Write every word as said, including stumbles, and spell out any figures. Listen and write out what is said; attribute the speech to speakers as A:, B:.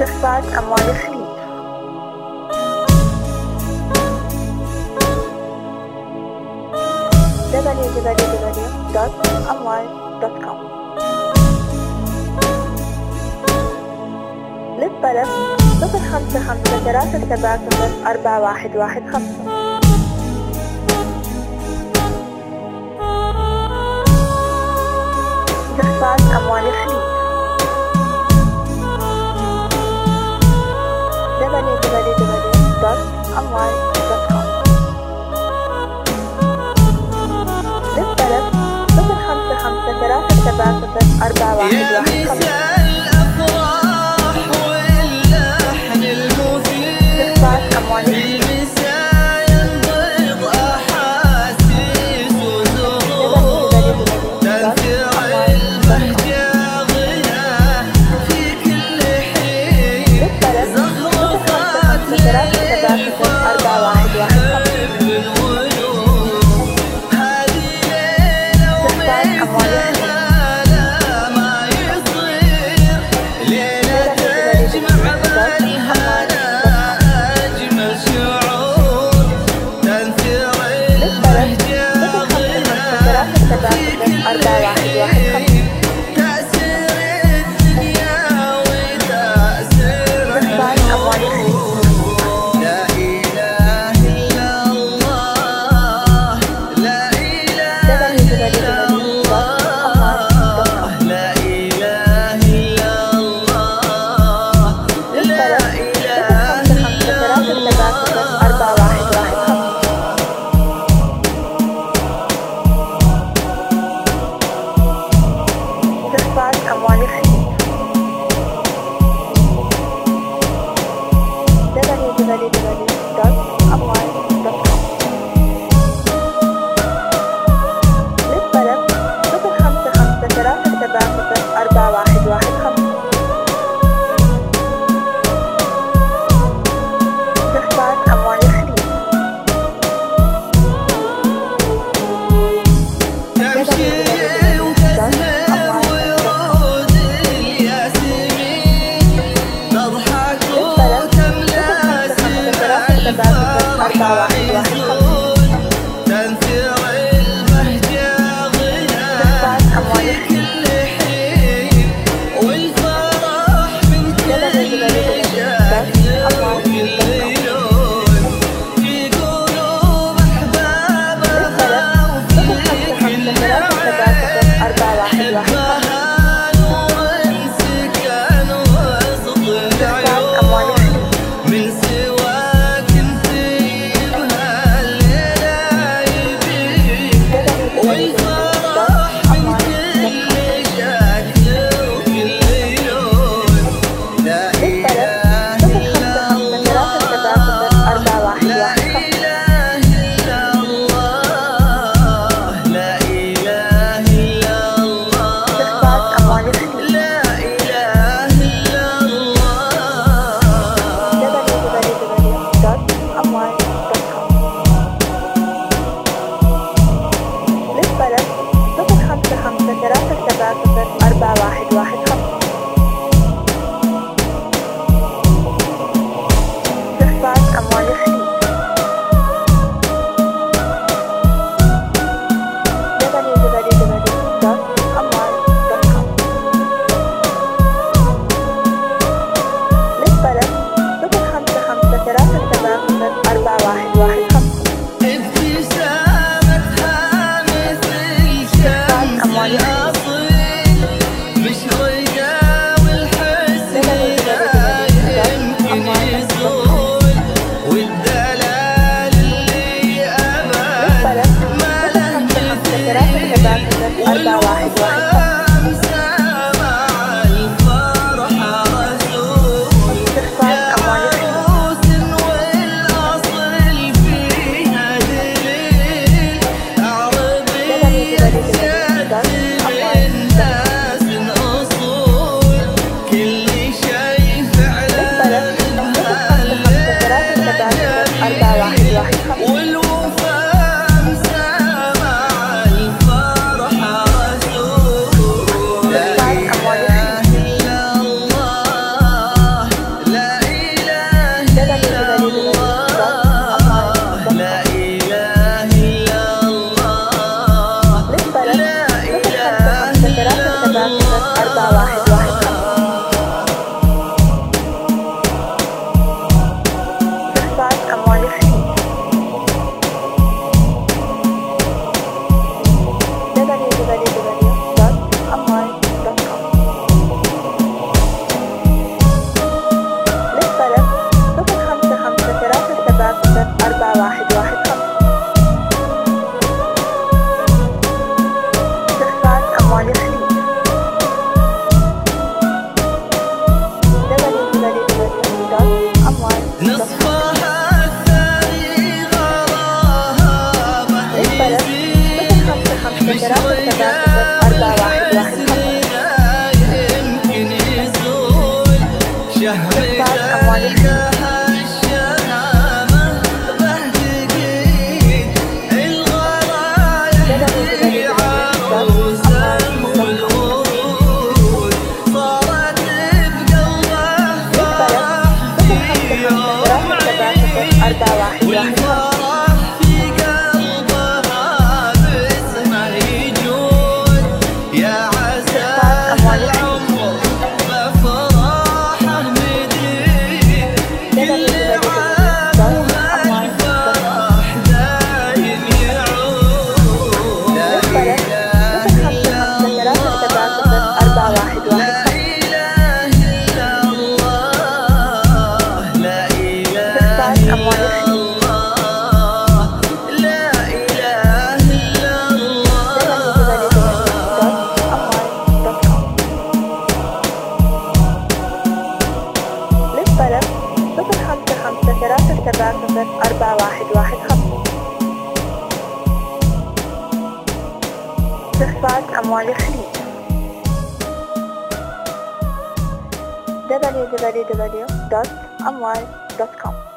A: استخفاف أموال الخليج. دبليو دبليو دبليو دوت أموال دوت كوم. للطلب صفر خمسة خمسة ثلاثة سبعة صفر أربعة واحد واحد خمسة. استخفاف أموال الخليج. دبليو دبليو دبليو دوت أموال دوت كوم. للطلب صفر خمسة خمسة ثلاثة سبعة صفر أربعة واحد واحد خمسة. استخفاف أموال الخليج. أربعة واحد واحد خمسة. تأثير الدنيا وتأثير أموال الخليج. لا إله إلا الله، لا إله إلا الله، لا إله إلا الله، لا إله إلا الله. أربعة واحد واحد خمسة. أموال الخليج. دبليو دبليو دبليو دوت أموال دوت كوم. للطلب صفر خمسة خمسة ثلاثة سبعة صفر أربعة واحد واحد خمسة. استخفاف أموال الخليج. أربعة واحد واحد خمسة. تنثر البهجة ضياء في كل حين، والفرح من كل شكل وكل لون في قلوب أحبابها وفي كل أربعة واحد واحد خمسة. سكن وسط العيون من أربعة واحد واحد خمسة. استخفاف أموال الخليج. دبليو دبليو دبليو دوت أموال دوت كوم. للطلب صفر خمسة خمسة ثلاثة سبعة صفر أربعة واحد واحد خمسة. ابتسامتها مثل شمس الأصيل، مش سبعة صفر أربعة واحد واحد خمسة. صفقات أموال الخليج دبليو دبليو دبليو دوت أموال دوت كوم. للطلب صفر خمسة خمسة ثلاثة سبعة صفر أربعة واحد واحد خمسة. صفقات أموال الخليج دبليو دبليو دبليو دوت أموال دوت كوم. للطلب صفر خمسة خمسة ثلاثة سبعة صفر أربعة واحد واحد خمسة. صفقات أموال الخليج أربعة واحد واحد خمسة. صفقات أموال الخليج دبليو دبليو دبليو دوت أموال دوت كوم. للطلب صفر خمسة خمسة ثلاثة سبعة صفر أربعة واحد واحد خمسة. صفقات أموال الخليج للطلب صفر خمسة خمسة ثلاثة سبعة صفر أربعة واحد واحد خمسة. صفقات أموال الخليج دبليو دبليو دبليو دوت أموال دوت كوم.